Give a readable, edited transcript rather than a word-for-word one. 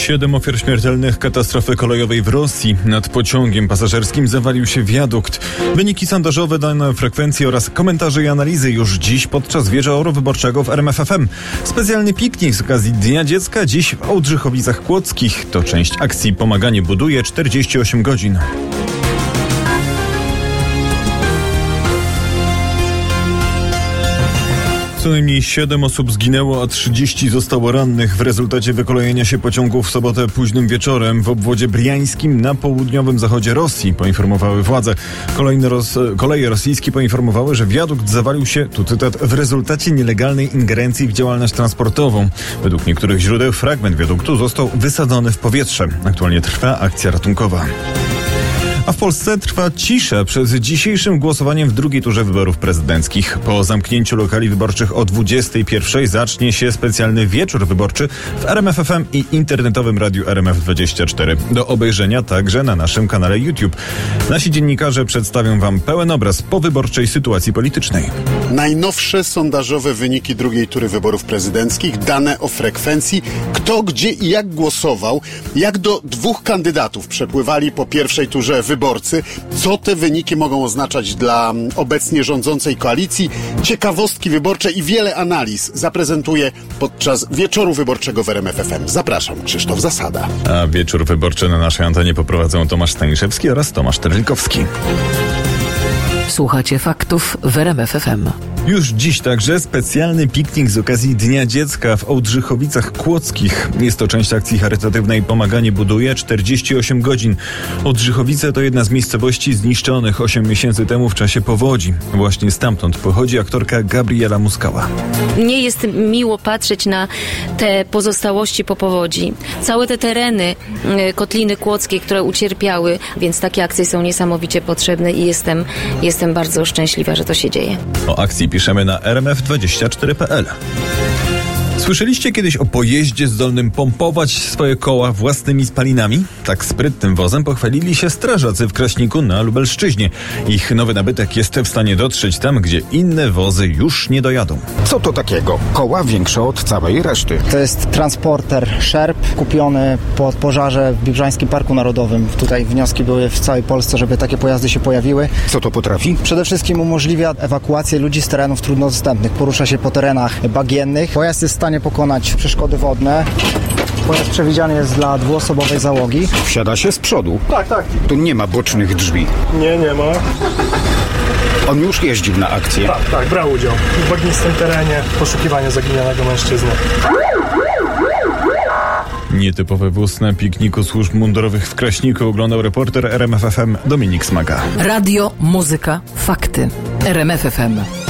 7 ofiar śmiertelnych katastrofy kolejowej w Rosji. Nad pociągiem pasażerskim zawalił się wiadukt. Wyniki sondażowe, dane frekwencji oraz komentarze i analizy już dziś podczas wieczoru wyborczego w RMF FM. Specjalny piknik z okazji Dnia Dziecka dziś w Ołdrzychowicach Kłodzkich. To część akcji Pomaganie buduje 48 godzin. Co najmniej 7 osób zginęło, a 30 zostało rannych w rezultacie wykolejenia się pociągu w sobotę późnym wieczorem w obwodzie briańskim na południowym zachodzie Rosji, poinformowały władze. Koleje rosyjskie poinformowały, że wiadukt zawalił się, tu cytat, w rezultacie nielegalnej ingerencji w działalność transportową. Według niektórych źródeł fragment wiaduktu został wysadzony w powietrze. Aktualnie trwa akcja ratunkowa. A w Polsce trwa cisza przed dzisiejszym głosowaniem w drugiej turze wyborów prezydenckich. Po zamknięciu lokali wyborczych o 21:00 zacznie się specjalny wieczór wyborczy w RMF FM i internetowym radiu RMF24. Do obejrzenia także na naszym kanale YouTube. Nasi dziennikarze przedstawią Wam pełen obraz powyborczej sytuacji politycznej. Najnowsze sondażowe wyniki drugiej tury wyborów prezydenckich, dane o frekwencji, kto, gdzie i jak głosował, jak do dwóch kandydatów przepływali po pierwszej turze wyborcy, co te wyniki mogą oznaczać dla obecnie rządzącej koalicji, ciekawostki wyborcze i wiele analiz zaprezentuję podczas wieczoru wyborczego w RMF FM. Zapraszam, Krzysztof Zasada. A wieczór wyborczy na naszej antenie poprowadzą Tomasz Staniszewski oraz Tomasz Terlikowski. Słuchacie faktów w RMF FM. Już dziś także specjalny piknik z okazji Dnia Dziecka w Ołdrzychowicach Kłodzkich. Jest to część akcji charytatywnej Pomaganie buduje 48 godzin. Ołdrzychowice to jedna z miejscowości zniszczonych 8 miesięcy temu w czasie powodzi. Właśnie stamtąd pochodzi aktorka Gabriela Muskała. Nie jest miło patrzeć na te pozostałości po powodzi. Całe te tereny Kotliny Kłodzkiej, które ucierpiały, więc takie akcje są niesamowicie potrzebne i jestem bardzo szczęśliwa, że to się dzieje. O akcji piszemy na rmf24.pl. Słyszeliście kiedyś o pojeździe zdolnym pompować swoje koła własnymi spalinami? Tak sprytnym wozem pochwalili się strażacy w Kraśniku na Lubelszczyźnie. Ich nowy nabytek jest w stanie dotrzeć tam, gdzie inne wozy już nie dojadą. Co to takiego? Koła większe od całej reszty. To jest transporter Sherp kupiony po pożarze w Bibrzańskim Parku Narodowym. Tutaj wnioski były w całej Polsce, żeby takie pojazdy się pojawiły. Co to potrafi? Przede wszystkim umożliwia ewakuację ludzi z terenów trudno dostępnych. Porusza się po terenach bagiennych. Pojazd jest w stanie pokonać przeszkody wodne. Pojazd przewidziany jest dla dwuosobowej załogi. Wsiada się z przodu. Tak. Tu nie ma bocznych drzwi. Nie ma. On już jeździł na akcję. Tak, brał udział w bagnistym terenie poszukiwania zaginionego mężczyzny. Nietypowy wóz na pikniku służb mundurowych w Kraśniku oglądał reporter RMF FM Dominik Smaga. Radio, muzyka, fakty. RMF FM.